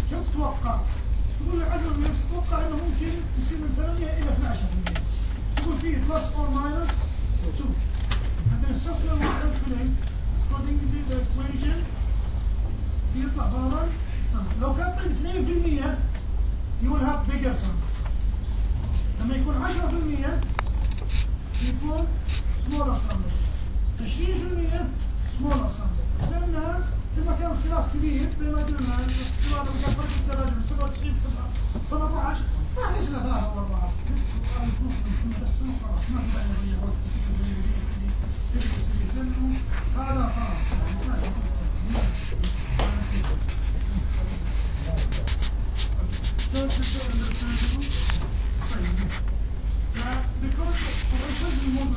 كم تتوقع؟ تقول لي 10% تتوقع انه ممكن يصير من 8 الى 12%. تقول فيه بلس اور ماينس 2. عندنا السفلة والكالكوليت according to the equation يطلع فرضا السم. لو كانت 2% you will have bigger sums. لما يكون 10% يكون smaller sums. 20% smaller sums. لأنها لما كان اختلاف كبير زي ما قلنا الاختلاف لما كان فرق الدرجة من 97 17 ما احتاج إلى 3 أو 4 خلاص ما في أي هذا خلاص because of the model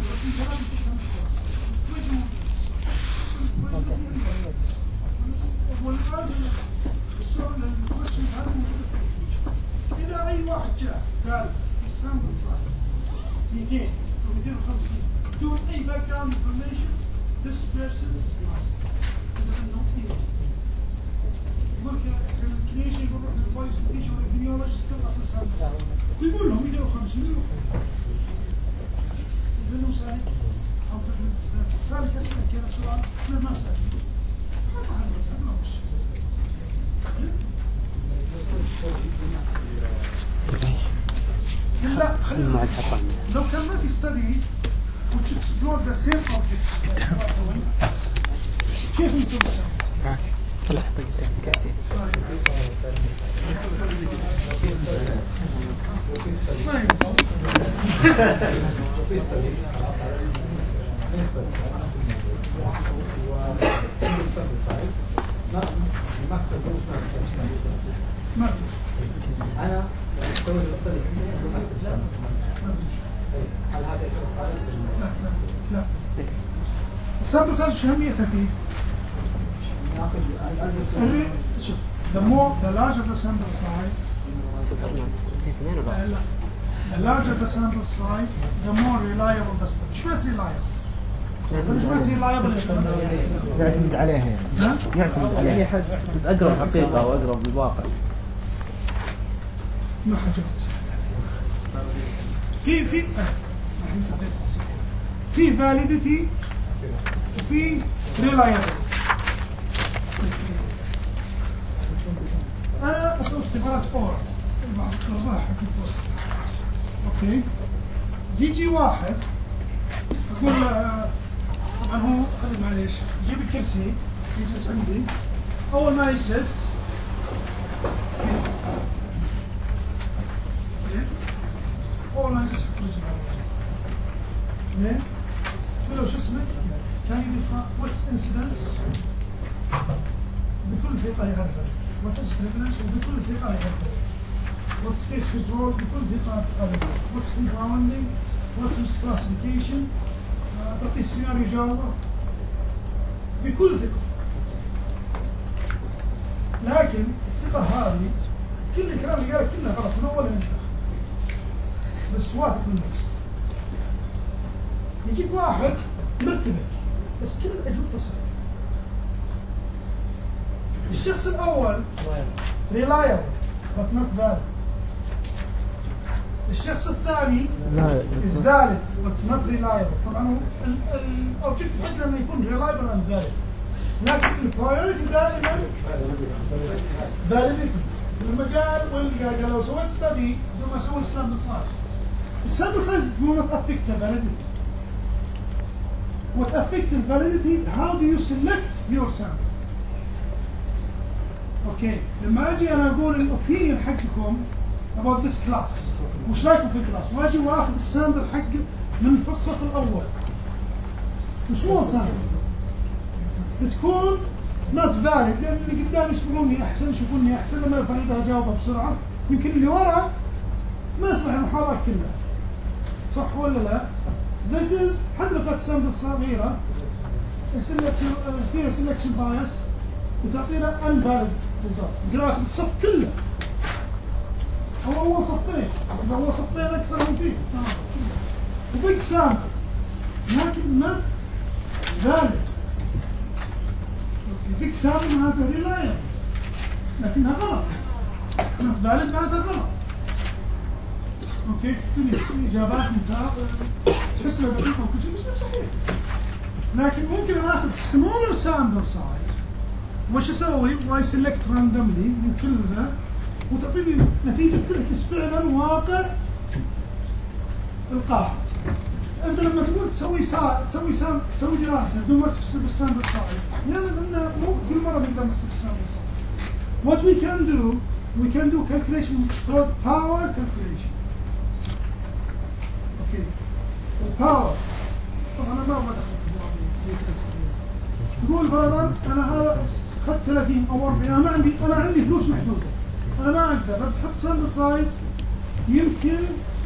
إذا أي واحد جاء قال السامبل سايز 200 أو 250 بدون أي background information this person is lying. doesn't know anything. يقول لك الكلينيشن يقول روح للبايوستيشن والإبنيولوجيست أصل السامبل سايز ويقول لهم 250 لأنه سالك أو سالك أسأل كذا سؤال أنا ما سالك ما عرفت ما وش لا خلينا لو كان ما في study which explore the same object كيف نسوي السامبل؟ طلع طيب كاتب ما ينفع أنا سويت الاستاذ هل هذا يعتبر لا السامبل سايز شو أهميتها فيه؟ شوف the larger the sample size the larger the sample size the more reliable the study. شو reliable؟ يعتمد عليها يعني. يعتمد عليها أقرب حقيقة أو أقرب للواقع. ما حجاوب سهل في validity وفي reliability. أنا أسوي اختبارات أورال بعض الطلبة حق البوست. أوكي يجي واحد أقول طبعا هو خلي معليش جيب الكرسي يجلس عندي. أول ما يجلس أول ما يجلس حط رجل على وجهه زين تقول له شو اسمك؟ كان يدفع واتس انسيدنس بكل ثقة يعرفه واتس بريفلنس وبكل ثقة يعرفه واتس كيس كنترول بكل ثقة يعرفه واتس كومباوندينج واتس مس كلاسيفيكيشن تعطيه السيناريو يجاوبه بكل ثقة. لكن الثقة هذه كل الكلام اللي قاله كله غلط من أول لآخر بس واثق من نفسه. يجيب واحد مرتبك بس كل الأجوبة صح. الشخص الأول reliable but not valid. الشخص الثاني is valid but not reliable. طبعا الأوبجكتيف حقنا إنه يكون reliable and valid. لكن البرايورتي دائما validity. لما قال لو سويت study بدون ما أسوي السامبل سايز. السامبل سايز will not affect the validity. What affects the validity? How do you select your sample? Okay. لما أجي أنا أقول الأوبينيون حقكم about this class. وش رايكم في الكلاس؟ واجي واخذ السامبل حق من الصف الأول. وشو سامبل؟ بتكون not valid لأن اللي قدامي يسمعوني أحسن يشوفوني أحسن لما الفريق أجاوبها بسرعة. يمكن اللي ورا ما يصلح المحاضرة كلها. صح ولا لا؟ This is حتى لو كانت سامبل صغيرة فيها selection bias وتعطينا unvalid result. قراءة الصف كله أو أول صفين، إذا أول صفين أكثر من فيه وبيج سامبل لكن not valid. بيج سامبل معناتها reliable لكنها غلط not valid معناتها غلط. اوكي اجابات تحس انها دقيقه وكل شيء بس مو صحيح. لكن ممكن اخذ smaller sample size وش اسوي؟ واي سيلكت راندوملي من كل ذا وتعطيني نتيجه تعكس فعلا واقع القاعده. انت لما تقول تسوي دراسه بدون ما تحسب السامبل سايز احيانا انه مو كل مره نقدر نحسب السامبل سايز. What we can do calculation which is called power calculation. اوكي الباور طبعا انا ما دخلت في تقول فرضا انا هذا اخذت 30 او 40 انا عندي فلوس محدوده انا ما اقدر تحط سامبل سايز يمكن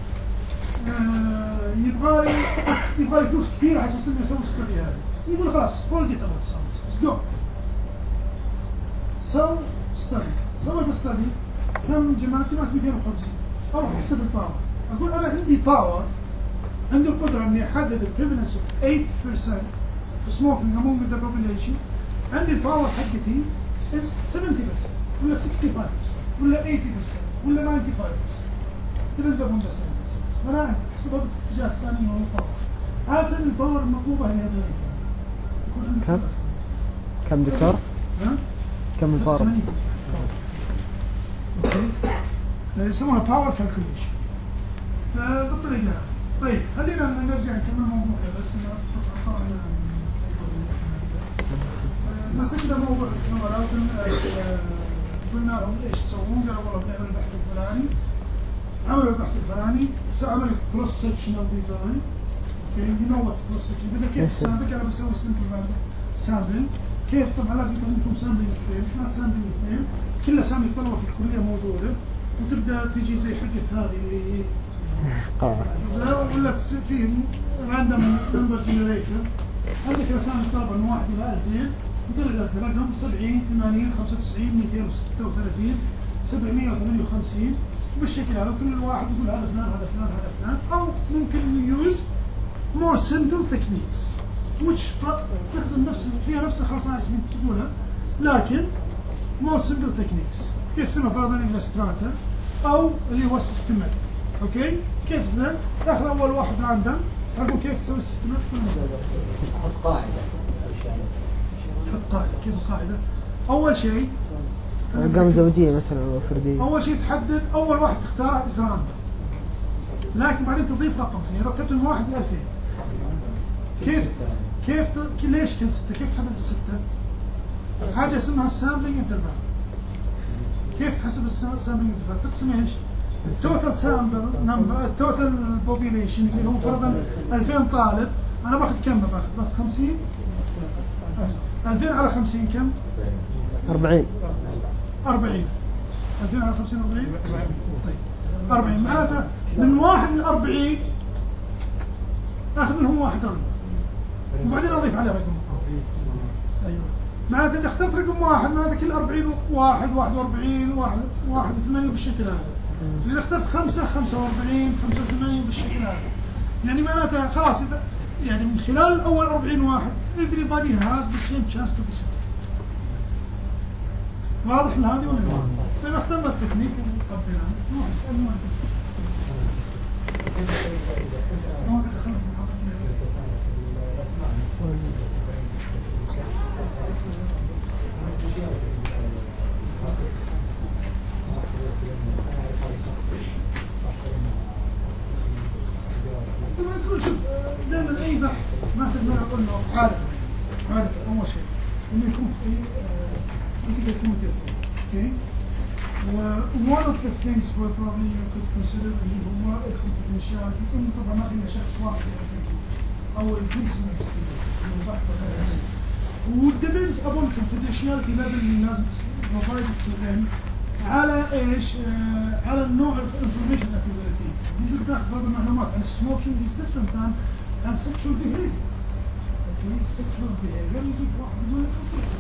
يبغى لي فلوس كثير عشان اسوي الستدي هذا. يقول خلاص forget about sample size go. سويت الستدي كم جمعت 250 اروح احسب الباور. اقول انا عندي باور عندي القدره اني احدد البريفالنس اوف 8% smoking among the population. عندي الباور حقتي is 70% ولا 65% ولا 80% ولا 95% depends upon the sample. أنا سبب اتجاه ثاني هو الباور. عادة الباور المطلوبة هي هذه. كم دكتور؟ ها؟ كم الباور؟ يسمونها باور كالكوليشن. فبالطريقة هذه. طيب خلينا نرجع نكمل موضوعنا بس مسكنا موضوع السنوات قلنا لهم ايش تسوون؟ قالوا والله بنعمل البحث الفلاني. عملوا البحث الفلاني عملوا كروس سكشنال ديزاين. اوكي يو نو واتس كروس سكشن بدنا كيف سامبل انا بسوي سمبل سامبل كيف طبعا لازم يكون عندكم سامبل فريم مش معنى سامبل فريم كلها سامبل طلبه في الكليه موجوده وتبدا تجي زي حقت هذه ولا تصير فيه راندوم نمبر جنريتور عندك اسامي الطلبه من 1 الى 2000 وطلع لك رقم 70 80 95 236 758 بالشكل هذا كل واحد يقول هذا فلان هذا فلان هذا فلان او ممكن يوز more simple techniques which تخدم فيها نفس الخصائص اللي تقولها لكن more simple techniques يسمى فرضا الستراتا او اللي هو السيستماتيك. اوكي كيف ذا؟ تاخذ اول واحد راندم تقول كيف تسوي السيستماتيك كل مره تحط قاعده تحط قاعده. كيف القاعده؟ اول شيء ارقام زوجيه مثلا او فرديه. اول شيء تحدد اول واحد تختاره از راندم لكن بعدين تضيف رقم يعني رتبت من 1 ل 2000 ليش كل 6 كيف تحدد الستة؟ حاجه اسمها السامبلينج انترفال. كيف تحسب السامبلينج انترفال؟ تقسم ايش؟ التوتال سامبل نمبر التوتال بوبيليشن اللي هو فرضا 2000 طالب انا باخذ كم باخذ 50 2000 على 50 كم؟ 40 2000 على 50 40 طيب 40 معناتها من 1 ل 40 اخذ منهم واحد رقم وبعدين اضيف عليه رقم. ايوه معناتها اذا اخترت رقم واحد معناتها كل 40 واحد 41 واحد 8 بالشكل هذا. اذا اخترت 5 45 85 بالشكل هذا يعني معناتها خلاص اذا يعني من خلال الاول 40 واحد everybody has the same chance to be set. واضح لهذه ولا لا؟ طيب اخترنا التكنيك وطبقناه نروح نسأل ما طبعا كل شوف دائما اي بحث ما تقدر اقول له عادة اول شيء انه يكون في critical committee. Okay? One of the things where probably you could consider اللي هو confidentiality انه طبعا ما فينا شخص واحد او الجنس من البحث depends upon confidentiality level اللي لازم provided to them على ايش؟ على النوع information activity. يمكن تاخذ بعض المعلومات عن smoking is different than sexual behavior. Okay? Sexual behavior يجيب واحد يقول لك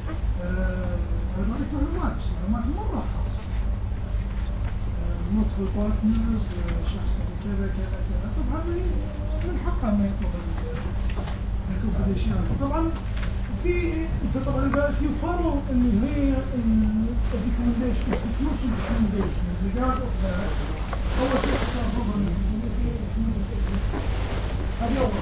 هذه معلومات مرة خاصة. multiple partners شخص كذا طبعا من حقه انه يطلب الكونفدينشياليتي. طبعا في انت طبعا اذا في فولو اللي هي الريكومنديشن institution الرجال أول شيء هذه أول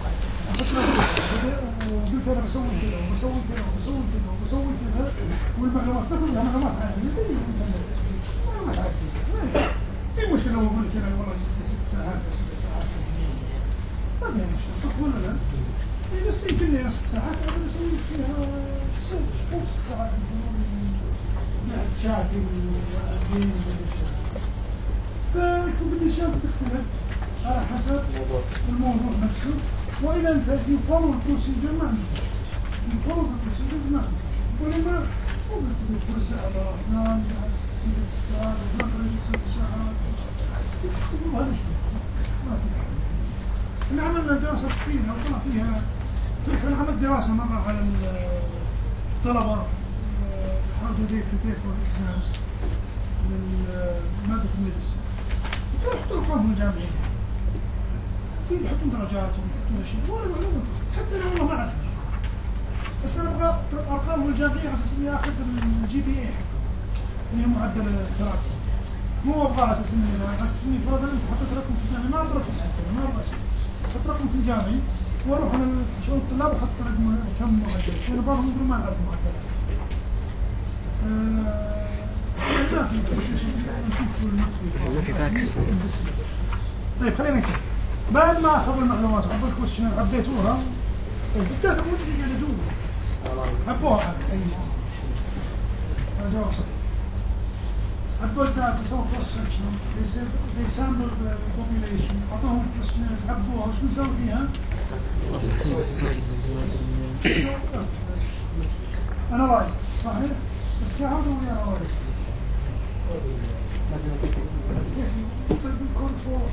قلت أنا بسوي كذا وبسوي كذا وبسوي كذا وبسوي كذا والمعلومات تاخذها معلومات عادية زي معلومات عادية في مشكلة لو قلت أنا والله جلست 6 ساعات أو 6 ساعات ما في مشكلة صح ولا لا؟ بس يمكن 6 ساعات أنا بسوي فيها 6 ساعات شاكل وأدين فكل الأشياء بتختلف على حسب الموضوع نفسه وإذا أنت يفضل البروسيجر ما عندك يفضل البروسيجر ما عندك ولما ممكن توزع على أفنان على 6 ساعات ونخرج 6 ساعات هذا شيء ما في حاجة. احنا عملنا دراسة كثيرة وطلع فيها كان عملت دراسة مرة على الطلبة how do they prepare for exams من مادة الميديسن يحطوا أرقامهم الجامعية في يحطون درجاتهم يحطون أشياء وأنا معلومة حتى أنا والله ما أعرف بس أنا أبغى أرقامهم الجامعية على أساس إني آخذ الGPA اللي هي معدل التراكم مو أبغى على أساس إني على أساس إني فرضاً أنت حطيت رقم في الجامعة ما أبغى ما أبغى حط رقم في الجامعي وأروح أنا شؤون الطلاب وحصل رقم كم معدل لأن بعضهم يقولون ما نعرف معدلات ما في فاكس. طيب خلينا نكمل بعد ما اخذوا المعلومات وحبوا الكويشن عبيتوها بدأت أقول اللي يقلدوها حبوها هذا جواب صحيح حبوا الداتا سووا كروس سكشن they sampled the population أعطوهم كويشنز حبوها وش نسوي فيها؟ analyze صحيح؟ بس how do we analyze? control.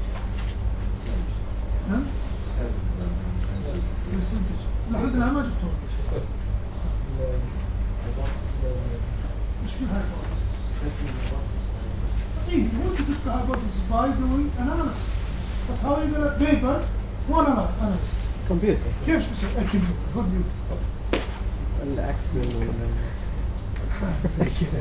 نعم؟ لحد الآن ما جبتوه. إيش في hypothesis? إيه you want to test the hypothesis by doing analysis. But how you get a paper one analysis. كمبيوتر. كيف تسوي؟ كمبيوتر. كمبيوتر. العكس زي كذا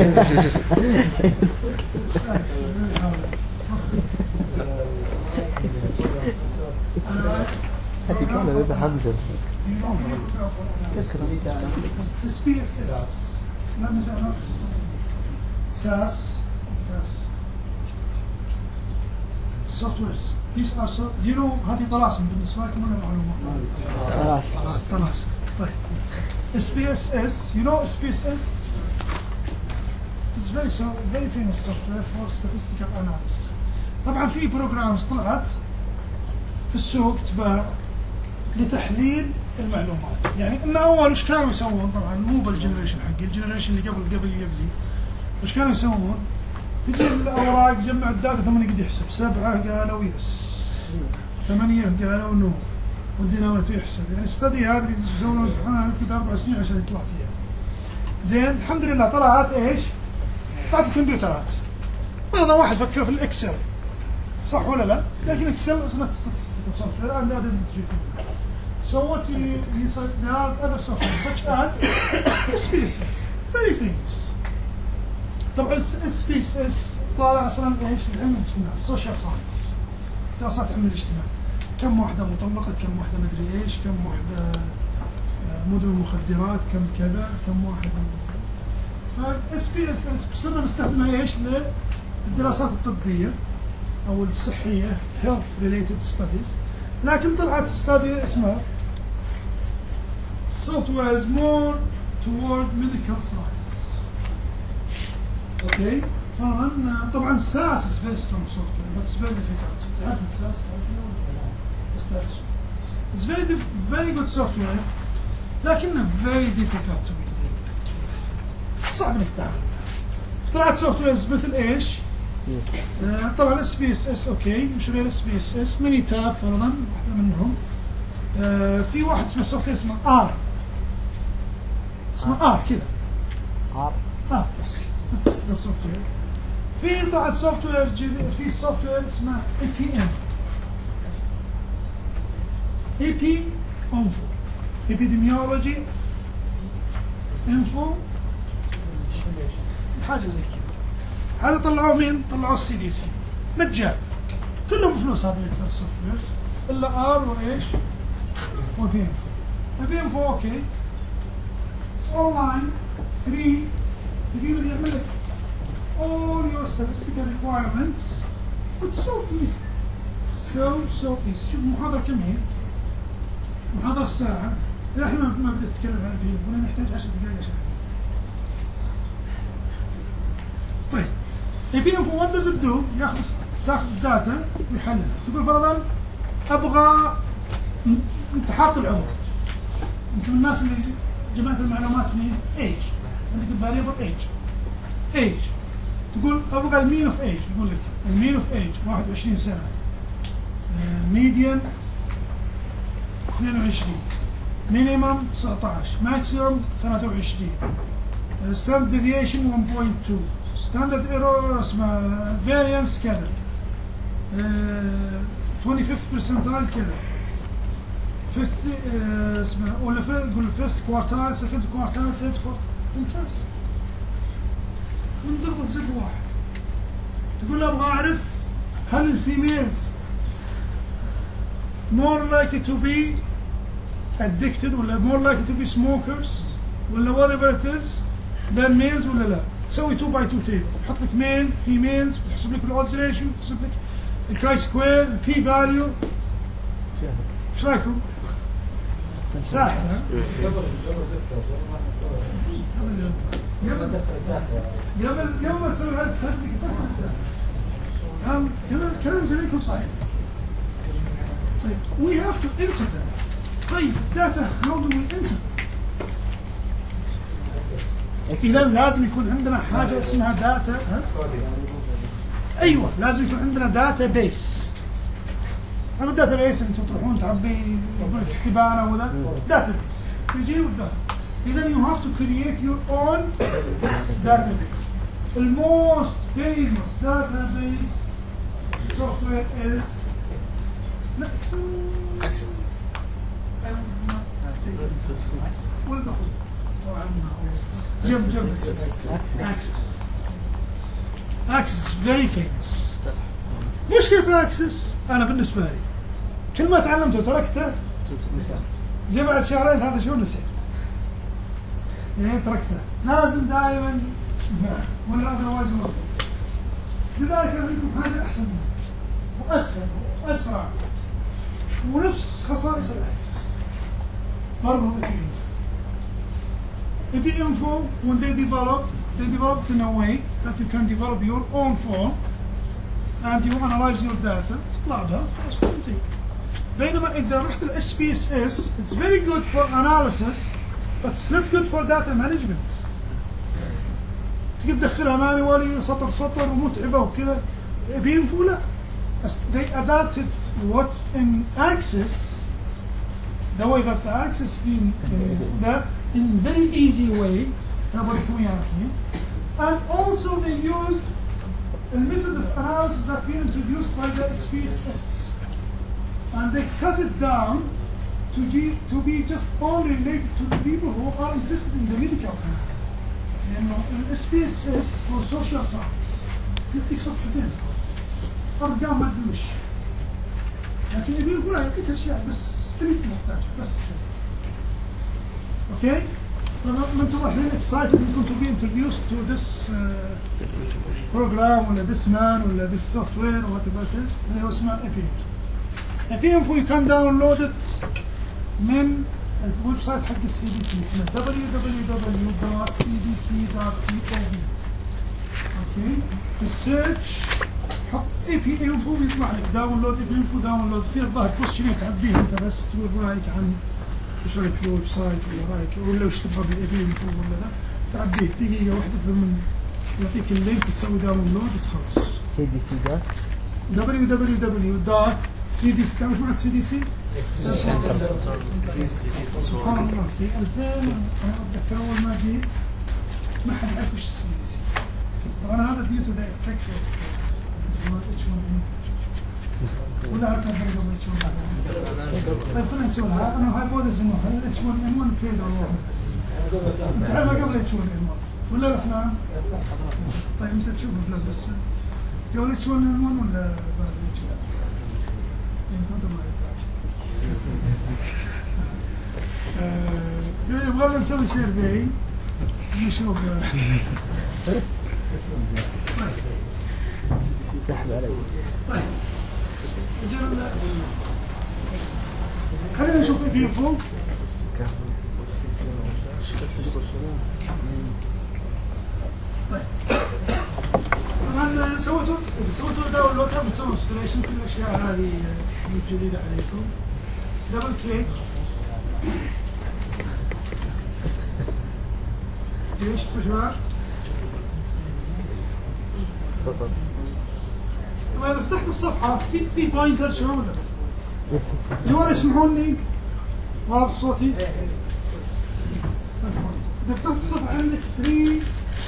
هذه كان بيبقى حمزة SPSS SAS softwares these are so do you know هذه طلاسم بالنسبة لكم ولا معلومة؟ طلاسم طيب SPSS you know SPSS it's very famous software for statistical analysis طبعا في programs طلعت في السوق تباع لتحليل المعلومات يعني إن أول وش كانوا يسوون طبعا مو بالجنريشن حقي الجنريشن اللي قبل وش كانوا يسوون تجي الأوراق جمع الداتا 8 قد يحسب 7 قالوا يس 8 قالوا نو والديناميتر يحسب يعني الستدي هذه اللي يسوون امتحانات كده 4 سنين عشان يطلع فيها زين الحمد لله طلعت ايش؟ طلعت الكمبيوترات فرضا واحد فكر في الاكسل صح ولا لا؟ لكن اكسل is not statistical software and that didn't recommend. So what he said there are other software such as SPSS very famous. طبعا SPSS طالع اصلا ايش؟ العلم الاجتماعي السوشيال ساينس دراسات علم الاجتماع كم واحدة مطلقة كم واحدة مدري ايش كم واحدة مدن المخدرات كم كذا كم واحد SPSS صرنا نستخدمها ايش للدراسات الطبية او الصحية health related studies لكن طلعت study اسمها software is more toward medical science okay طبعا SAS is very strong software but it's very difficult تعرف SAS it's very good software لكنه very difficult to be with صعب انك تتعامل طلعت سوفتويرز مثل ايش؟ طبعا SPSS اوكي مش غير SPSS ميني تاب فرضا واحدة منهم في واحد اسمه سوفتوير اسمه R اسمه R كذا R statistical software في طلعت سوفتوير في سوفتوير اسمه AP Info Epidemiology Info حاجة زي كذا هذا طلعوه مين؟ طلعوه السي دي سي مجان كلهم بفلوس هذه السوفت ويرز الا ار وايش؟ وبي ام فو. البي ام فو اوكي اتس اونلاين فري تقدر يعمل لك all your statistical requirements it's so easy so easy. شوف المحاضرة كم هي؟ محاضرة ساعة الحين ما بدأت أتكلم عن البي ام فو نحتاج 10 دقائق عشان طيب البي ام فو what does it do؟ تاخذ الداتا ويحللها تقول فرضا ابغى انت حاط العمر انت من الناس اللي جمعت المعلومات من ايج عندك الفاريبل ايج تقول ابغى المين اوف ايج يقول لك المين اوف ايج 21 سنه ميديان 22 مينيمم 19 ماكسيمم 23 ستاندرد ديفيشن 1.2 ستاندرد ايرور اسمه فاريانس كذا 25th percentile كذا اسمه ولا يقول فيرست كوارتايل سكند كوارتايل ثيرد كوارتايل ممتاز من ضغط زر واحد تقول له ابغى اعرف هل الفيميلز more likely to be addicted ولا more likely to be smokers ولا whatever it is than males ولا لا سوي 2 by 2 تيبل حط لك ميل فيميلز بتحسب لك الاودز ريشيو بتحسب لك الكاي سكوير البي فاليو ايش رايكم؟ ساحر ها؟ قبل ما تسوي هذا كلام نسوي لكم صحيح. طيب we have to enter that. طيب data how do we enter that؟ إذا لازم يكون عندنا حاجة اسمها داتا أيوة لازم يكون عندنا داتا بيس. هذا الداتا بيس أنتم تروحون تعبي يقول لك استبانة وذا داتا بيس تجي والداتا. إذا you have to create your own database. The most famous database software is Access. Access is very famous. مشكلة Access أنا بالنسبة لي كل ما تعلمته تركته جاء بعد شهرين هذا شو نسيت يعني تركته لازم دائما ولا otherwise لذلك أنا لكم حاجة أحسن منه وأسهل وأسرع ونفس خصائص الأكسس برضو البي info when they developed in a way that you can develop your own form and you analyze your data بعدها خلاص فهمتي. بينما إذا رحت ال SPSS it's very good for analysis but it's not good for data management. تقدر تدخلها مانوالي سطر ومتعبة وكذا. البي info لا they adapted what's in Access the way that the Access being that in very easy way and also they used a method of analysis that been introduced by the SPSS and they cut it down to be just only related to the people who are interested in the medical field. SPSS for social science يعطيك صفحتين أرقام ما تدوش لكن يبي يقول يعطيك أشياء بس اللي تحتاجها بس okay. ما انتم الحين excited انكم to be introduced to this program ولا this man ولا this software or whatever it is اللي هو اسمه EPINFO you can download it من الويب سايت حق السي بي سي اسمه www.cbc.gov اوكي في السيرش حط EPINFO بيطلع لك داونلود EPINFO داونلود في الظاهر كويشنير تعبيه انت بس تقول رايك عن ايش رايك في الويب سايت ولا رايك ولا وش تبغى بالEPINFO ولا ذا تعبيه دقيقه واحده ثم يعطيك اللينك تسوي داونلود وتخلص. CDC www.cdc تعرف معنى CDC؟ سبحان الله في 2000 انا اتذكر اول ما جيت ما حد يعرف وش CDC. طبعا هذا due to the effect of ولا هذا طيب خلينا نسولها انا هايبوثيس انه H1N1 بلاي دور واحد بس انتهى ما قبل H1N1 ولا الافلام؟ طيب انت تشوف افلام بس تقول اتش 1 ان 1 ولا بعد اتش 1؟ انت ما يبغى يبغى نسوي سيرفي نشوف. سحب علي. طيب خلينا نشوف الفيو فوق. طيب طبعا سويتوا داونلود بتسووا انستليشن كل الاشياء هذه جديده عليكم. دبل كليك ايش شفتوا شباب؟ طبعا اذا فتحت الصفحه في بوينتر شلون اللي ورا يسمعون لي؟ واضح صوتي؟ إذا فتحت الصفحة عندك 3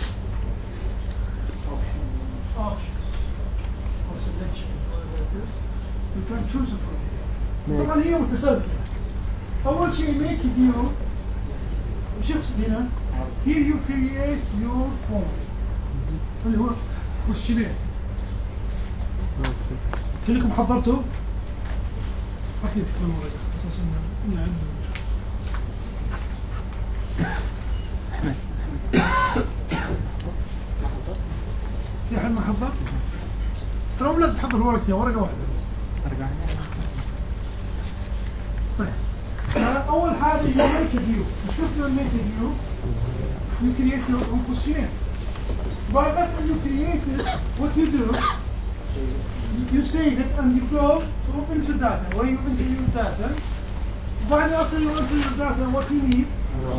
you can choose from. طبعا هي متسلسلة. أول شيء make view وش يقصد هنا؟ Here you create your form اللي هو questionnaire. كلكم حضرتوا؟ أكيد تكونوا ورقة أساسا إنه عندنا في أحد ما حضر؟ ترى مو لازم تحضر ورقتين، ورقة واحدة. طيب أول حاجة هي make a view. شفنا make a view you create your own questionnaire. By after you create it, what you do, you save it and you go to enter data. Where you enter your data. Right after you enter your data, what you need.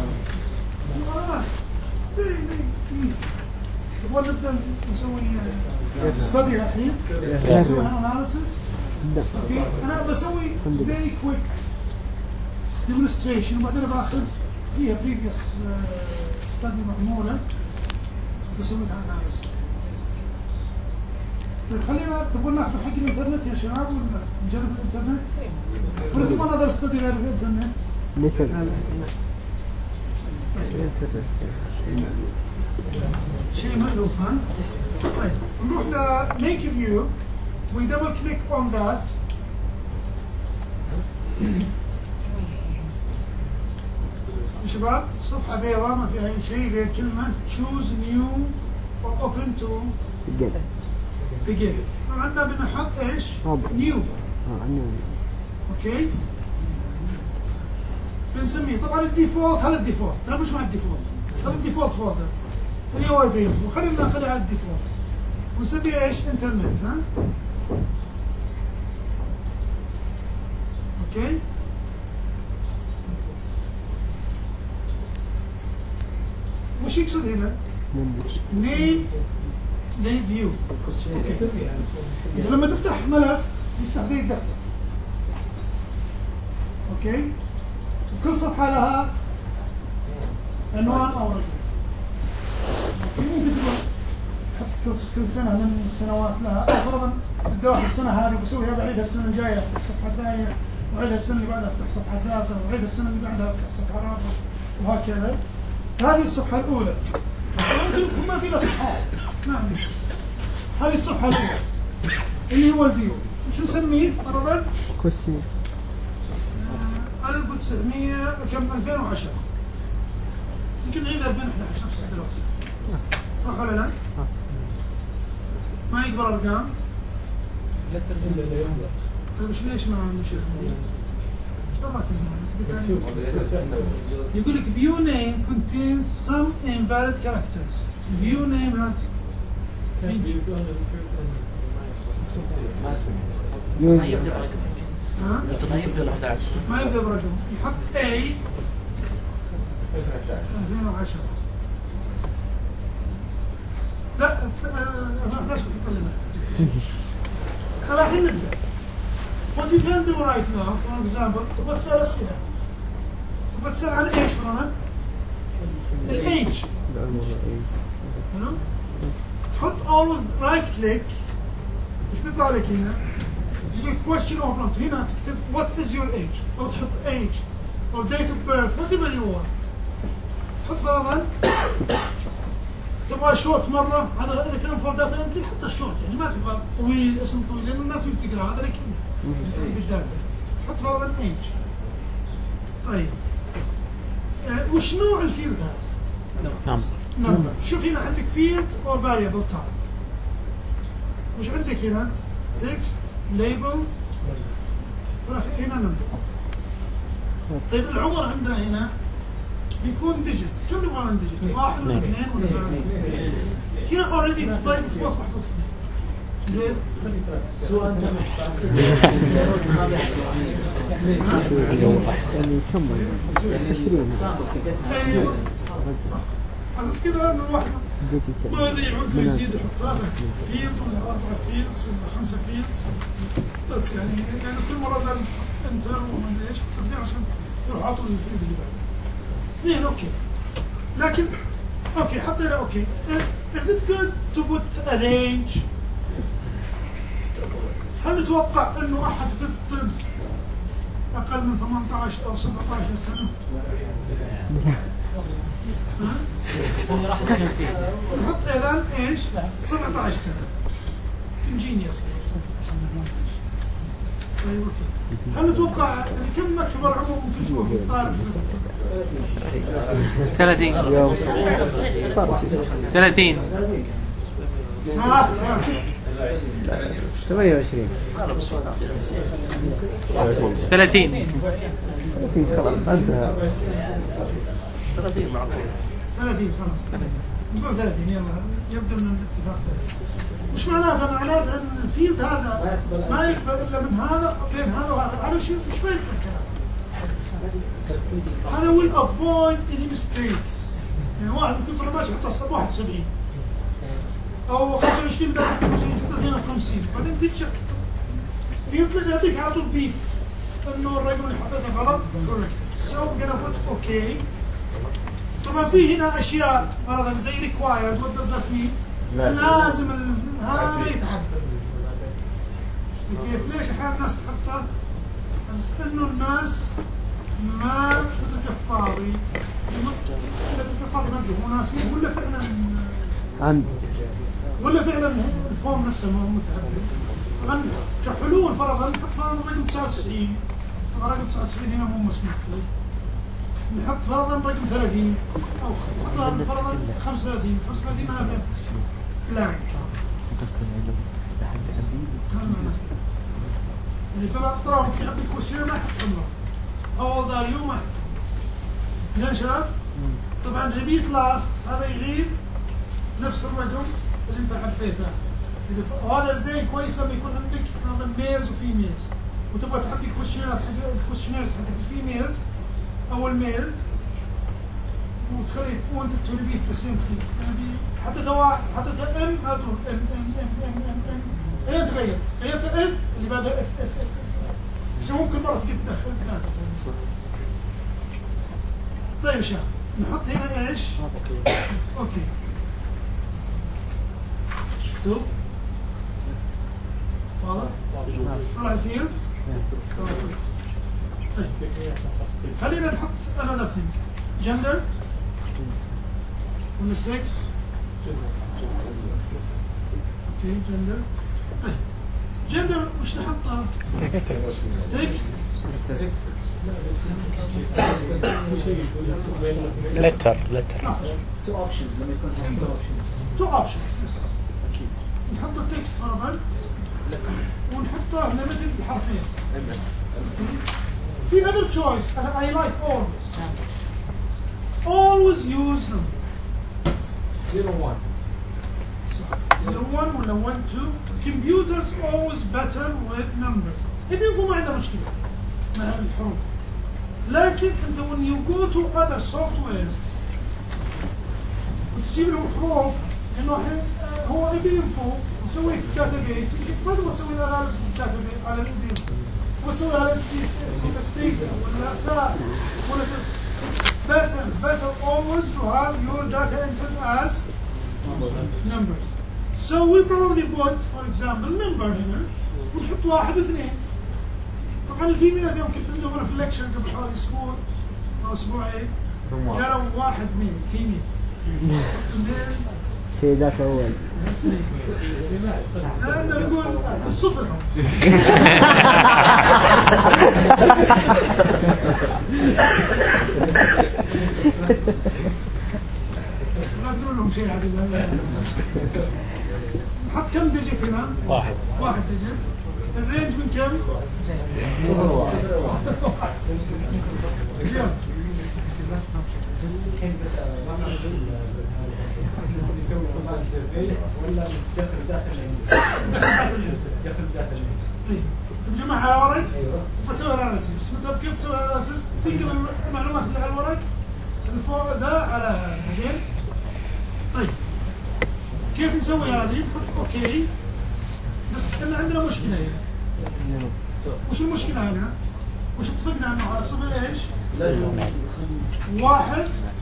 Very easy. تبغى نبدأ نسوي study الحين؟ نسوي analysis. Okay. أنا بسوي very quick demonstration وبعدين باخذ فيها previous study معمولة بسوي لها analysis. طيب خلينا تبغون ناخذ حق الانترنت يا شباب ولا نجرب الانترنت؟ ولا تبغون هذا study غير الانترنت؟ شيء مألوف ها؟ طيب نروح ل make a view we double click on that شباب صفحة بيضاء ما فيها أي شيء غير كلمة choose new or open to begin. طبعا بنحط ايش؟ new. اوكي؟ بنسميه طبعا الديفولت هذا الديفولت، ترى مش مع الديفولت، هذا الديفولت فولدر اللي هو يبين خلينا نخليه على الديفولت ونسميه ايش؟ انترنت ها؟ اوكي؟ وش يقصد هنا؟ نيم فيو. لما تفتح ملف يفتح زي الدفتر. اوكي؟ وكل صفحة لها عنوان أو رقم. ممكن تحط كل سنة من السنوات لها، فرضا بدي السنة هذه بسويها بعيدها السنة الجاية أفتح صفحة ثانية، وعيدها السنة اللي بعدها أفتح صفحة ثالثة، وعيدها السنة اللي بعدها أفتح صفحة رابعة، وهكذا. هذه الصفحة الأولى. ممكن ما في لها صفحات. نعم. هذه الصفحة الأولى اللي هو الفيو. وش نسميه فرضا؟ كويسين. 1900 كم 2010 يمكن نعيد 2011 نفس الدراسة صح ولا لا؟ ما يقبل ارقام؟ لا ترجم لليوم. طيب ليش ما نشوف؟ يقول لك view name contains some invalid characters. View name has ما يبدأ برقم. ها؟ ما يبدأ ب 11. ما يبدأ برقم، يحط A 2010. لا 2011 في الكلمة. الحين نبدأ. What you can do right now, for example, تبغى تسأل أسئلة. تبغى تسأل عن إيش مثلا؟ الage. تحط always right click. إيش بيطلع لك هنا؟ يقول question or prompt. هنا تكتب what is your age أو تحط age or date of birth whatever you want. تحط فرضا تبغى شورت مره، هذا اذا كان فور داتا انتري حتى الشورت يعني ما تبغى طويل اسم طويل لان الناس بتقرا هذا لك انت بالداتا. حط فرضا ايج. طيب يعني وش نوع الفيلد هذا؟ نمبر. شوف هنا عندك فيلد اور فاريبل تايب. وش عندك هنا؟ تكست، ليبل، هنا نمبر. طيب العمر عندنا هنا بيكون ديجيتس، كم نبغى من ديجيت؟ 1 ولا 2 ولا 3؟ هنا اوريدي باي ديفولت محطوط 2. زين؟ سؤال ايوه صح. بس كذا انه الواحد ما يضيع وقته يزيد يحط هذا فيلد ولا 4 فيلدز ولا 5 فيلدز بس يعني كل مره لازم انتر وما ادري ايش حط 2 عشان يروح عاطوا الفيلد اللي بعده. 2 اوكي. لكن اوكي حطينا اوكي. Is it good to put a range؟ هل نتوقع انه احد في الطب اقل من 18 او 17 سنه؟ نحط اذا ايش؟ 17 سنه. انجينيوس. طيب اوكي. هل نتوقع كم كبر عمره ممكن نشوف طالب 30 30 28 30 خلاص انتهى 30 معقول 30 خلاص 30 نقول 30 يلا يبدو من الاتفاق 30. وش معناته؟ معناته ان الفيلد هذا ما يقبل الا من هذا بين هذا وهذا. هذا شو مش فاهم الكلام. هذا will avoid any mistakes. يعني واحد يكون 17 يحط 71 او 25 بدل 25 يحط 52 بعدين تيجي فيلد يعطيك على طول بيب انه الرقم اللي حطيته غلط correct. So we're gonna put okay. طبعا في هنا اشياء فرضا زي required. what does that mean؟ لازم هذا يتعدل. كيف؟ ليش احيانا الناس تحطها؟ بس انه الناس ما تترك فاضي. اذا تترك فاضي ما ادري هو ناسي ولا فعلا ولا فعلا الفورم نفسه ما هو متعدل. طبعا كحلول فرضا نحط فرضا رقم 99. طبعا رقم 99 هنا مو مسموح له. نحط فرضا رقم 30 او نحط فرضا 35 هذا بلانك. يعني فما ترى ممكن يحط الكويشن ما يحط عمره. How old are you ما يحط. زين شباب؟ طبعا ريبيت لاست هذا يغيب نفس الرقم اللي انت حطيته. وهذا زين كويس لما يكون عندك فرضا ميلز وفيميلز وتبغى تحط الكويشنيرز حق الفيميلز او الميلز وتخلي وانت تريبيت ذا سيم ثينج. يعني حطيتها واحد حطيتها ام او ام ايه تغير غيرت اف اللي بعدها اف شو ممكن مره تقدر تدخل داتا. طيب شباب نحط هنا ايش؟ اوكي شفتوا؟ واضح؟ طلع الفيلد؟ طيب خلينا نحط another thing. gender ولا sex؟ اوكي gender. طيب gender وش نحطها؟ text letter two options yes. نحط التكست فرضا ونحطه limited بحرفين. في other choice I like always use number 01 01 ولا 1 2. computers always better with numbers. يبقوا ما عنده مشكلة مع الحروف. لكن انت when you go to other softwares وتجيب له حروف انه الحين هو يبي ينفو وتسوي داتابيس ما تبغى تسوي اناليسيس داتابيس على البي وتسوي اناليسيس ستيك ولا اساس ولا better always to have your data entered as numbers. So we probably put for example number هنا ونحط 1 و 2. طبعا الفيميلز يوم كنت عندهم في اللكشر قبل حوالي اسبوع او اسبوعين قالوا 1 ميل فيميلز 2 سيدات أول. أنا أقول الصفر. ما تقول لهم شيء هذا زمان. نحط كم ديجيت هنا؟ واحد ديجيت. الرينج من كم؟ يلا. يسوي فلان سيرفي ولا دخل داخل تجمع على ورق وتسوي اناليسيس. كيف تسوي اناليسيس؟ تنقل المعلومات اللي على الورق اللي فوق ده على زين. طيب كيف نسوي هذه؟ نحط اوكي. بس احنا عندنا مشكله هنا. وش المشكله هنا؟ وش اتفقنا عنه على صفر ايش؟ واحد.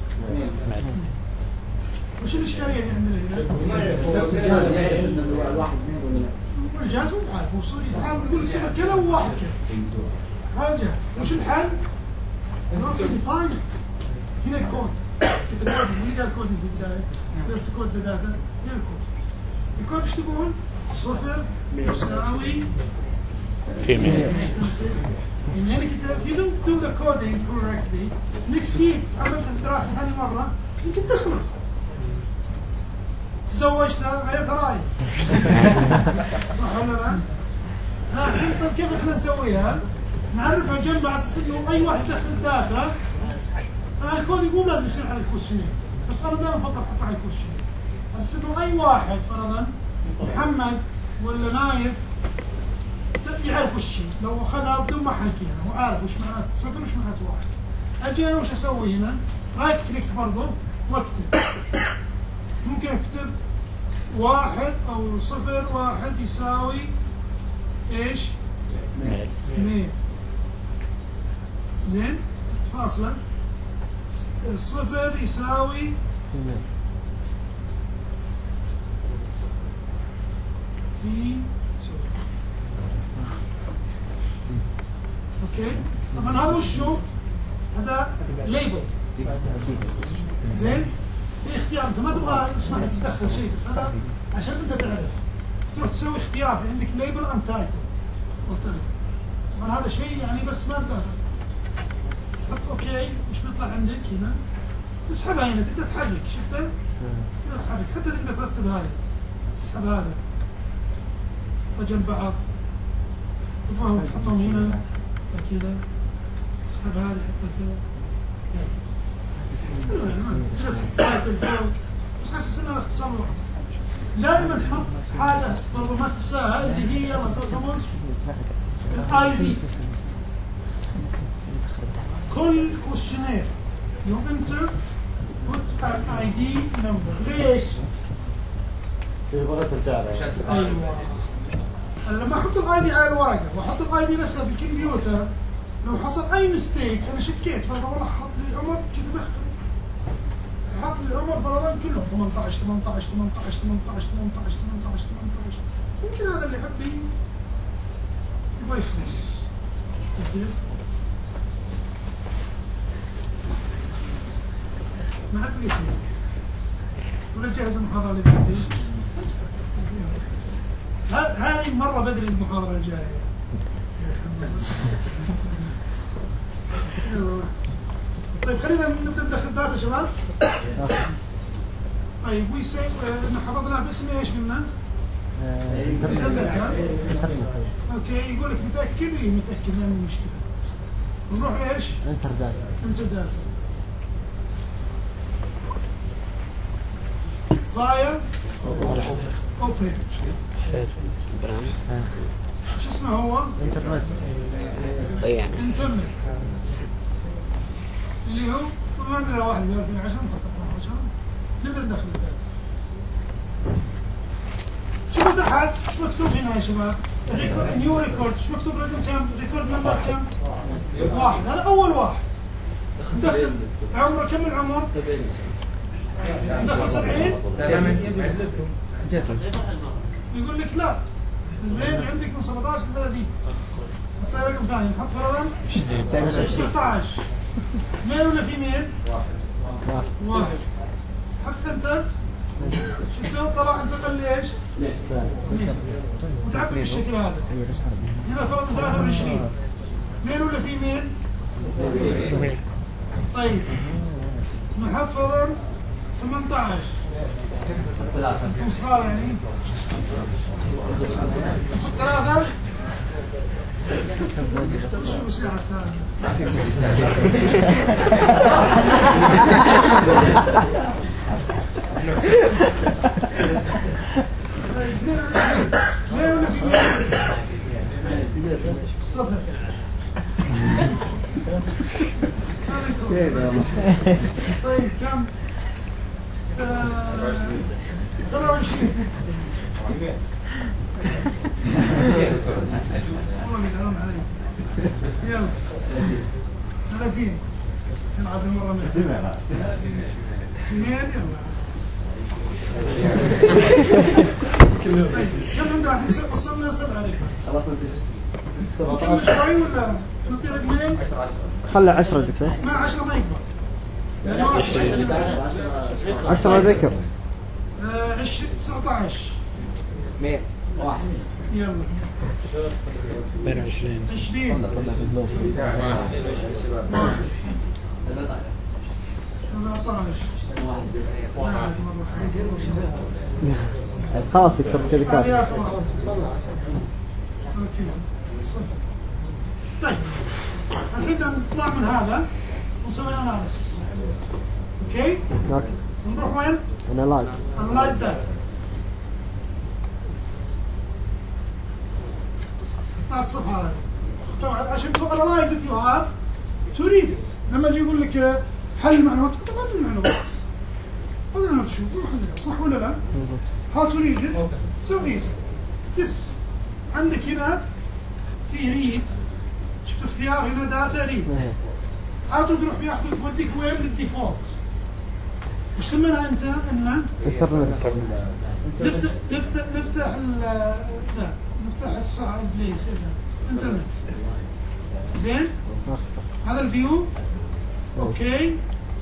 وش الاشكاليه اللي عندنا هنا؟ نفس الجهاز يعرف ان الواحد اثنين ولا لا؟ الجهاز مو عارف، هو يحاول يقول صفر كذا وواحد كذا. هذا الجهاز. وش الحل؟ ناخذ ديفاين هنا الكود. كتب كود اللي قال كود في البدايه. ليفت كود داتا هنا الكود. الكود ايش تقول؟ صفر يساوي female. يعني انك if you don't do the coding correctly next year عملت الدراسه ثاني مره يمكن تخلط. تزوجت غيرت رايك. صح ولا لا؟ الحين طيب كيف احنا نسويها؟ نعرفها جنب على اساس انه اي واحد يدخل الداتا الكود يقول لازم يصير على الكوشنير، بس انا دائما افضل احطه على الكوشنير على اساس انه اي واحد فرضا محمد ولا نايف يعرف وش الشيء، لو اخذها بدون ما احكيها وعارف وش معنات صفر وش معنات واحد. اجي انا وش اسوي هنا؟ رايت كليك برضه واكتب. ممكن اكتب واحد او صفر واحد يساوي ايش؟ مية. زين؟ فاصلة. صفر يساوي في اوكي. طبعا هذا وشو؟ هذا ليبل. زين؟ في اختيار، انت ما تبغى اسمح تدخل شيء في السنه عشان انت تعرف. تروح تسوي اختيار في عندك ليبل اند تايتل. طبعا هذا شيء يعني بس ما تدخل. تحط اوكي ايش بيطلع عندك هنا؟ تسحبها هنا تقدر تحرك، شفتها؟ تقدر تحرك، حتى تقدر ترتب هذا. تسحب هذا. جنب بعض. تبغاهم تحطهم هنا كذا. تسحب هذه حتى كذا. بس اساس انها اختصار الوقت. دائما نحط حاجه برضه ما تنساها اللي هي يلا تعتبر الاي دي. كل كوشنير يو انتر put an ID number. ليش؟ تبغى ترجع له. ايوه. لما احط الاي دي على الورقه واحط الاي دي نفسها في الكمبيوتر لو حصل اي مستيك انا شكيت فانا والله حط لي العمر كذا دخل. حط لي العمر فرضا كلهم 18 18 18 18 18 18 18. يمكن هذا اللي يحب يبغى يخلص. كيف؟ ما حد لقيت ولا جاهز المحاضرة اللي بعدين. هذه مرة بدري المحاضرة الجاية. طيب خلينا نبدأ ندخل داتا شباب. طيب ويسيب احنا حفظناه باسم ايش قلنا؟ اوكي يقول لك متأكد؟ ايه متأكد ما عندي مشكلة. ونروح لايش؟ انتر داتا. انتر داتا. فاير اوبن. شو اسمه هو؟ انترنت. انترنت اللي هو ما ادري 1 2010 نحط 14 نقدر ندخل الداتا. شوفوا تحت ايش مكتوب هنا يا شباب؟ الريكورد نيو ريكورد ايش مكتوب رقم كم؟ ريكورد نمبر كم؟ 1. هذا اول واحد. دخل عمره كم العمر؟ 70. دخل 70 يقول لك لا الرينج عندك من 17 ل 30. حط رقم ثاني نحط فرضا 16. ميل ولا فيميل؟ واحد. حط انتر شفتوا طلع انتقل ليش؟ وتعبي بالشكل هذا. هنا فرض 23 ميل ولا في ميل؟ طيب نحط فرض 18 صغار يعني ثلاثة شو الساعة الثانية؟ صفر. طيب كم؟ 27. والله بيزعلون علي. يلا 30 نلعب المرة من اثنين يلا. كم عندنا راح وصلنا 7 خلاص نكمل شوي ولا نعطي رقمين؟ خلى 10 دكتور. ما 10 ما يكبر. 10 ذكر. 19 100 1 يلا 22 20 خلاص دكتور كذا كافي. اوكي طيب الحين نطلع من هذا ونسوي اناليسيس. اوكي نروح وين؟ analyze data. بتاعت الصفحة هذه طبعا عشان تو analyze it you have to read it. لما يجي يقول لك حل المعلومات طبعا هذه المعلومات تشوفوا حلها صح ولا لا؟ how to read it so easy. this عندك هنا في read شفت اختيار هنا data read how to بيروح بياخذك بوديك وين للديفولت. وش سميناها انت؟ انه نفتح الساعة بليز انترنت. زين هذا الفيو اوكي.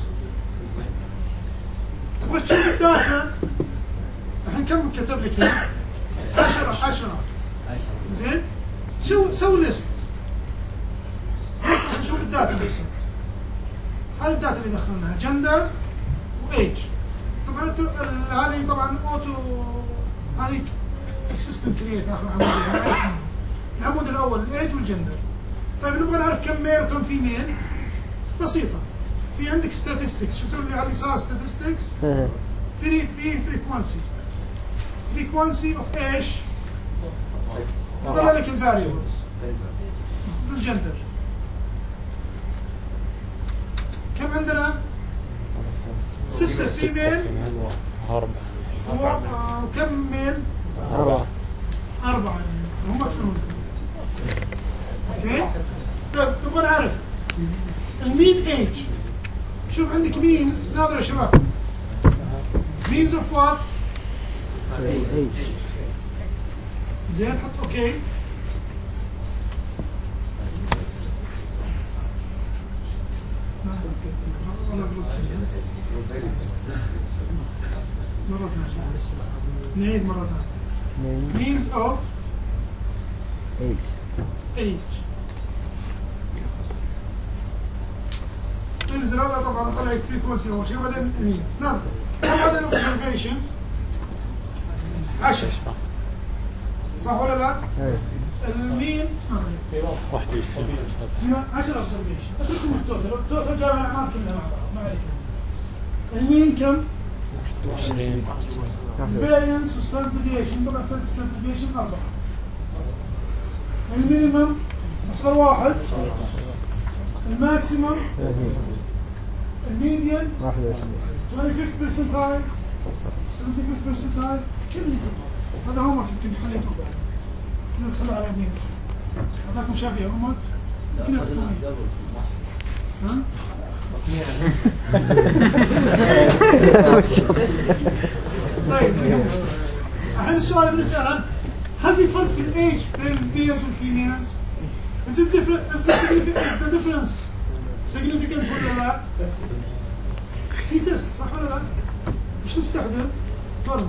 تبغى تشوف الداتا الحين كم كتب لك هنا؟ 10 زين سوي ليست عشان نشوف الداتا بس. هذه الداتا اللي دخلناها جندر وايج. طبعا هذه طبعا اوتو هذه السيستم كرييت اخر عمود. العمود الاول الايج والجندر. طيب نبغى نعرف كم ميل وكم فيميل. بسيطه في عندك statistics. شفتوا اللي على اليسار statistics في frequency of ايش؟ طلع لك الفاريبلز بالجندر. كم عندنا؟ 6 فيميل 4 وكم ميل؟ 4 يعني هم اكثر منكم. اوكي؟ طيب نبغى نعرف المين ايج. شوف عندك مينز ناظر يا شباب. مينز اوف وات؟ زين حط اوكي. مرة ثانية نعيد مرة ثانية. means of age. تنزل هذا طبعا طلع لك frequency أول شيء وبعدين mean. نعم وبعدين observation 10 صح ولا لا؟ المين 10 observation. اتركوا التوتال جاي من الأعمال كلها مع بعض ما عليك. المين كم؟ 20 الفاريانس والستاندرد ديفيشن. طبعا الستاندرد ديفيشن 4. المينيمم اصغر واحد. الماكسيمم الميديان 25th percentile 75th percentile. كل اللي تبغاه هذا هومورك يمكن حليته بعد. كنا تحلوا على يمين هذاكم شافيه هومورك كنا تكتبون ها؟ طيب الحين السؤال اللي بنسأله هل في فرق في الايج بين الميلز والفيميلز؟ is the difference significant ولا لا؟ في تيست صح ولا لا؟ ايش نستخدم؟ برضه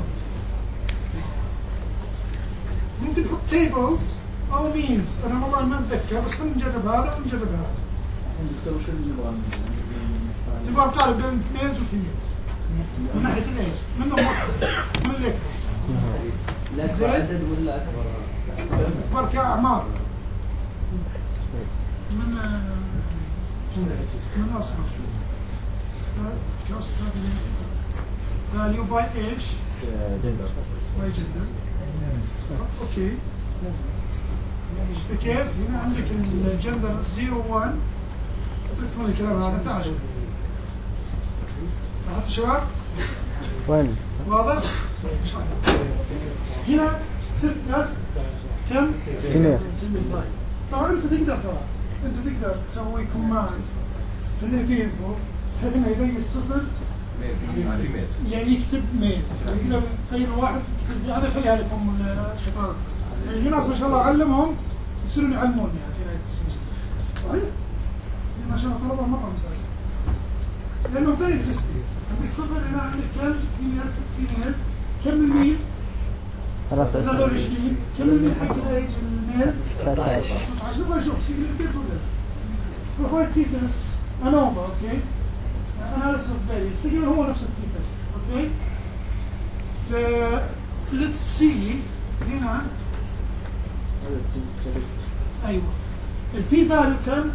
ممكن نحط tables أو means. أنا والله ما أتذكر بس خلينا نجرب هذا ونجرب هذا. دكتور وش اللي نبغى تبغى نقارن بين الفيميلز والفيميلز من ناحية الإيج منهم واحد من اللي لا أكبر عدد ولا أكبر؟ أكبر كأعمار من أصغر value by age by gender. أوكي شفت كيف؟ هنا عندك الجندر 01 تكمل الكلام هذا. تعال لاحظتوا شباب؟ وين؟ واضح؟ هنا ستة كم؟ طبعا انت تقدر تسوي كوماند في الانفو بحيث انه يغير صفر يعني يكتب ميل يقدر غير واحد يكتب. هذا خليها لكم الشباب. في ناس ما شاء الله اعلمهم يصيرون يعلمون يعني في نهايه السمستر. صحيح؟ ما شاء الله طلبه مره ممتازه. لانه فيري انترستنج. عندك صفر هنا عندك كم؟ فيميلز كم الميل؟ 23. كم الميل حق الايج الميلز؟ 19. نبغى نشوف سيجنفيكنت ولا لا. هو التي تيست انوفا اوكي؟ اناليسيس اوف فاليوز تقريبا هو نفس التي تيست اوكي؟ ف ليتس سي هنا ايوه البي فاليو كم؟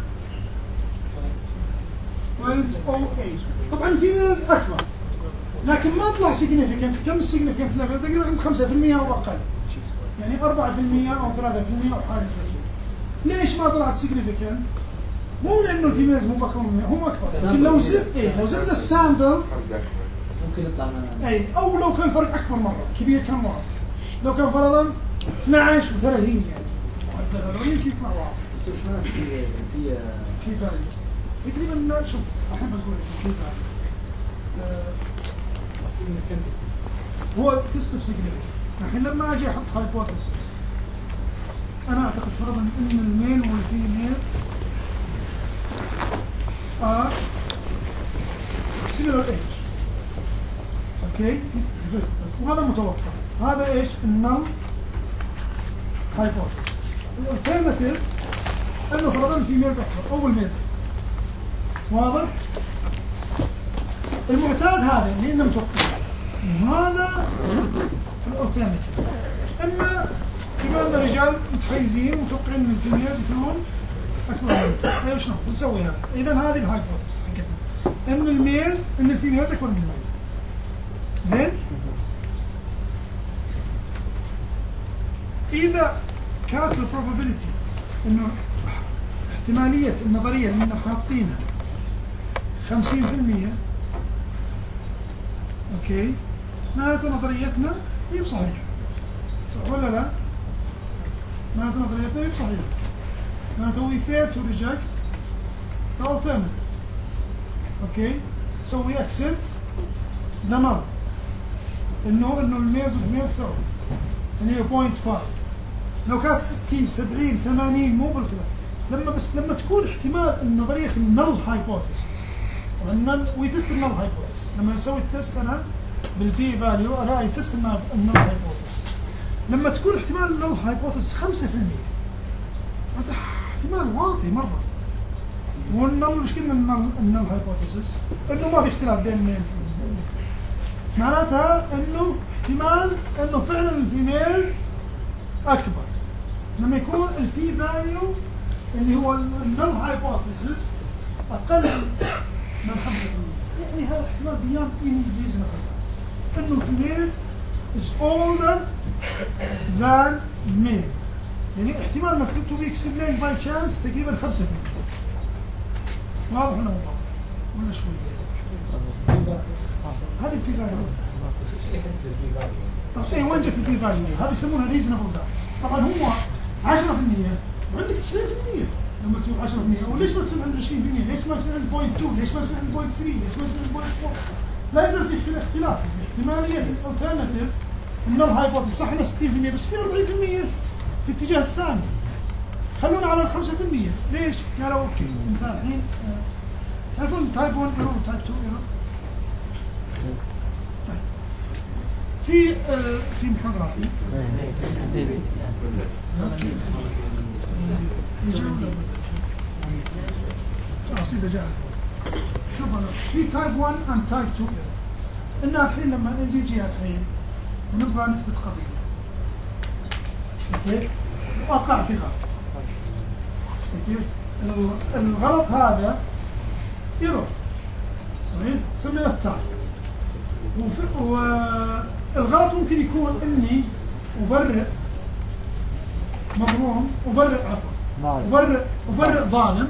0.08. طبعا الفيميلز اكبر لكن ما طلع سيجنفيكنت. كم السيجنفيكنت ليفل؟ تقريبا عند 5% او اقل يعني 4% او 3% او حاجه زي كذا. ليش ما طلعت سيجنفيكنت؟ مو لانه الفيميلز مو اكبر هم اكبر لكن لو زدنا السامبل ممكن يطلع معنا اي او لو كان فرق اكبر مره كبير كم واحد. لو كان فرضا 12 و30 يعني هذول يمكن يطلع واحد. شوف ما في كيف تقريبا شوف احب اقول لك كيف هو تيست سيجنفيكنت. الحين لما اجي احط هايبوثيسيس انا اعتقد فرضا ان الميل والفيميل are similar age اوكي وهذا متوقع. هذا ايش؟ النل هايبوثيسيس. الالترناتيف انه فرضا الفيميلز اكبر او الميلز واضح؟ المعتاد هذا اللي انه متوقع. وهذا الالترناتيف ان بما ان الرجال متحيزين متوقعين ان الفيميلز يكونون اكبر. طيب شلون نسوي هذا؟ اذا هذه الهايبوثيسيس حقتنا ان الميلز ان الفيميلز اكبر من الميل. زين؟ اذا كانت البروبابيلتي انه احتماليه النظريه اللي احنا حاطينها 50% اوكي معناته نظريتنا هي صحيحه. صح ولا لا؟ معناته نظريتنا هي صحيحه. معناته we fail to reject the alternative. Okay? So we accept the null. انه الميلز والفيميلز سوا. اللي هي 0.5. لو كانت 60 70 80 مو بالكذا. لما تكون احتمال النظريه النل هايبوثيسيس. والنل وي تيست النل هايبوثيسيس. لما نسوي التست انا بالبي فاليو الاقي تيست النل هايبوثيسيس. لما تكون احتمال النل هايبوثيسيس 5% هذا احتمال واطي مره. والنل مشكلة النل هايبوثيسيس انه ما في اختلاف بين الميل معناتها انه احتمال انه فعلا الفيميلز اكبر لما يكون البي فاليو اللي هو النل هايبوثيسيس اقل من 5%. يعني هذا احتمال beyond any reasonable doubt انه الفيميلز is older than males. يعني احتمال مكتوب to be explained by chance تقريبا 5%. واضح ولا مو واضح؟ ولا شوي؟ هذه البي فاليو. طيب ايه وين جت البي فاليو؟ هذه يسمونها ريزونبل داتا. طبعا هو 10% وعندك 90%. لما تقول 10% وليش ما تصير عند 20%؟ ليش ما تصير عند 0.2؟ ليش ما تصير عند 0.3؟ ليش ما تصير عند 0.4؟ لا يزال في اختلاف. احتمالية الالترناتيف النل هايبوثيسيس صح انها 60% بس في 40% في الاتجاه الثاني. خلونا على 5%. ليش؟ قالوا اوكي انت الحين تعرفون تايب 1 ايرور وتايب 2 ايرور؟ طيب في محاضراتي خلاص إذا جاء شوف أنا في تايب 1 and تايب 2 إن الحين لما نجي الحين ونبغى نثبت قضية كيف؟ وأقع في غلط كيف؟ الغلط هذا يروح صحيح؟ سمينا التايب والغلط ممكن يكون إني أبرئ مظلوم أبرئ ظالم،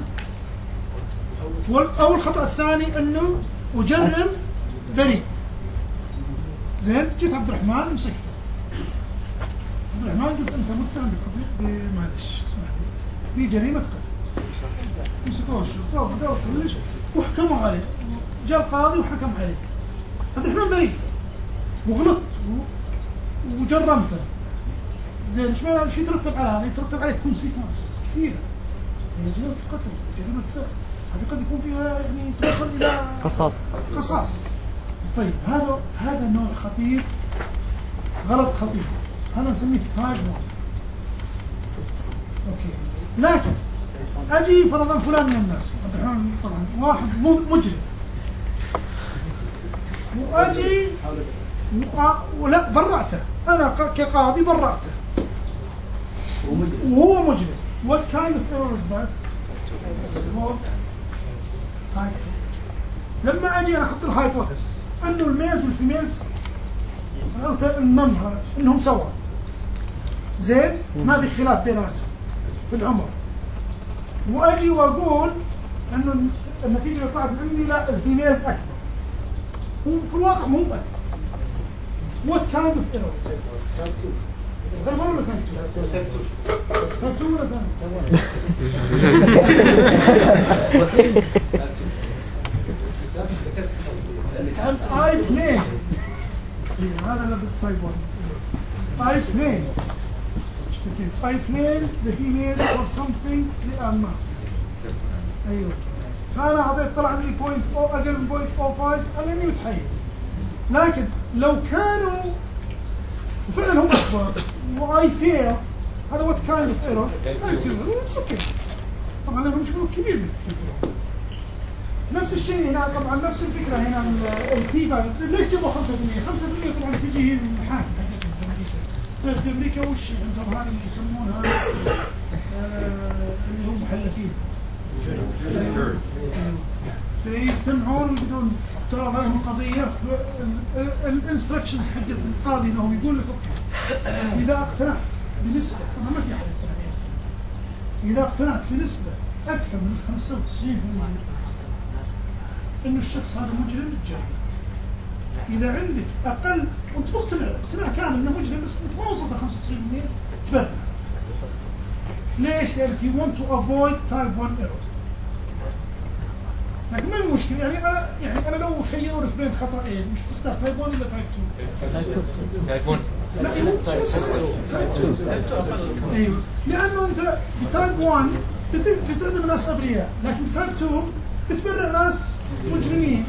أو الخطأ الثاني إنه أجرم بريء. زين جيت عبد الرحمن مسكته، عبد الرحمن قلت أنت متهم معلش اسمح لي بجريمة قتل، مسكوه الشرطة وبدأوا كلش وحكموا عليه، جاء القاضي وحكم عليه. عبد الرحمن بريء وغلط وجرمته. زين شو يترتب على هذا؟ يترتب عليه كونسيكونسز كثيرة. هي جريمة قتل، جريمة قتل، هذه قد يكون فيها يعني توصل إلى قصاص. طيب هذا نوع خطير، غلط خطير، هذا نسميه تايب 1. اوكي، لكن اجي فرضا فلان من الناس طبعا واحد مجرم، واجي ولا برأته، انا كقاضي برأته وهو مجرم. What kind of error is that? لما اجي انا احط الهايبوثيسيس انه الميلز والفيميلز انهم سوا، زين ما في خلاف بيناتهم في العمر، واجي واقول انه النتيجه اللي طلعت عندي لا الفيميلز اكبر، وفي الواقع مو اكبر. What kind of error is that? غير مرة ولا كانت ولا I play. هذا لبس تايب 1. I play the female or something لأما. أيوه. أنا أعطيت طلع لي point أقل من 0.05 أنا إني متحيز. لكن لو كانوا وفعلا هم أكبر وآي فيل، هذا وات كايند اوف ايرور؟ طبعا لما نشوفه كبير بالفكرة. نفس الشيء هنا، طبعا نفس الفكرة هنا البي ليش جابوا 5%؟ 5% طبعا تجي من المحاكم في امريكا وش عندهم هذا اللي يسمونها اللي هم محلفين فيجتمعون بدون ترى هذه القضية. الانستركشنز حقت القاضي انه يقول لك اوكي اذا اقتنعت بنسبة، طبعا ما في احد يقتنع، اذا اقتنعت بنسبة اكثر من 95% انه الشخص هذا مجرم الجريمة. اذا عندك اقل وانت مقتنع اقتناع كامل انه مجرم بس انت ما وصلت 95% تبرع. ليش؟ لانك you want to avoid type 1 error. لكن ما المشكلة يعني أنا لو خيرونك بين خطأين مش تختار تايب 1 ولا تايب 2؟ تايب 1. لا شو تايب 2؟ أيوه، لأنه أنت بتايب 1 بتعدم ناس أبرياء، لكن بتايب 2 بتبرع ناس مجرمين.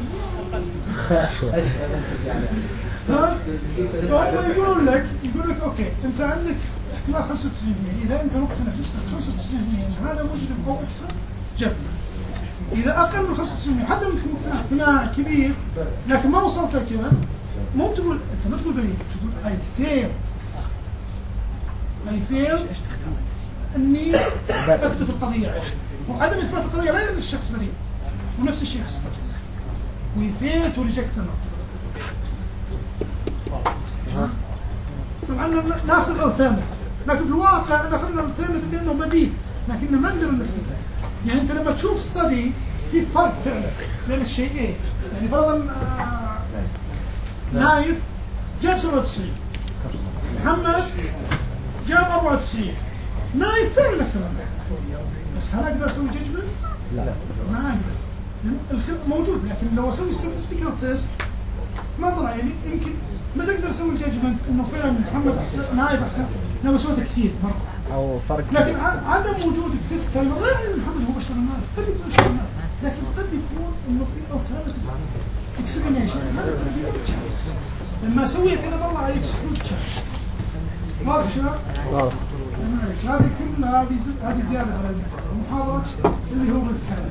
فهم يقولون لك أوكي أنت عندك احتمال 95%، إذا أنت مقتنع بنسبة 95% هذا مجرم أو أكثر جرم. إذا أقل من 95% حتى لو أنت مقتنع اقتناع كبير لكن ما وصلت لكذا، مو تقول أنت ما تقول بريء، تقول I fail إني أثبت القضية عليه. وعدم إثبات القضية لا يعني الشخص بريء، ونفس الشيء في الستاتس we fail to reject them. طبعا ناخذ alternative، لكن في الواقع ناخذ alternative لأنه بديل، لكنه ما نقدر نثبته. يعني أنت لما تشوف ستادي في فرق فعلا بين الشيئين. يعني فرضا نايف جاب 97، محمد جاب 94، نايف فعلا أكثر منه، بس هل أقدر أسوي جاجمنت؟ لا ما أقدر، موجود. لكن لو أسوي statistical test ما طلع، يعني يمكن ما تقدر أسوي الجاجمنت إنه فعلا محمد أحسن نايف أحسن لو سويته كثير مرة. أو فرق. لكن عدم وجود التست لا يعني محمد هو بشر النار، قد يكون بشر النار، لكن قد يكون انه في alternative اكسبلينيشن هذا تشانس لما اسوي كذا والله يكسبلود تشانس واضح شباب؟ واضح. هذه كلها هذه زياده على المحاضره اللي هو السهل.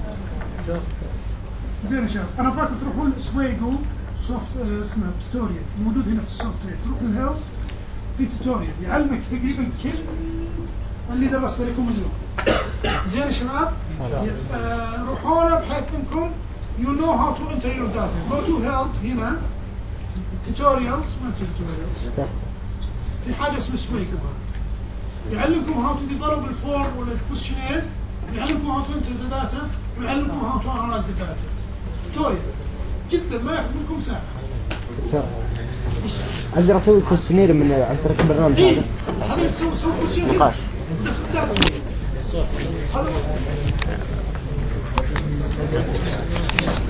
زين يا شباب انا فاكر تروحون سويجو سوفت اسمه توتوريال موجود هنا في السوفت وير تروح الهيلث في توتوريال يعلمك تقريبا كل اللي درست لكم اليوم. زين يا شباب روحوا له بحيث انكم you know how to enter your data. Go to help هنا tutorials ما tutorials في حاجه اسمها سويجو يعلمكم how to develop الفورم ولا الكويشنير يعلمكم how to enter the data ويعلمكم how to analyze the data. توتوريال جدا ما ياخذ منكم ساعه. اقدر اسوي كويشنير من عن طريق البرنامج هذا؟ هذا تسوي كويشنير نقاش. هذا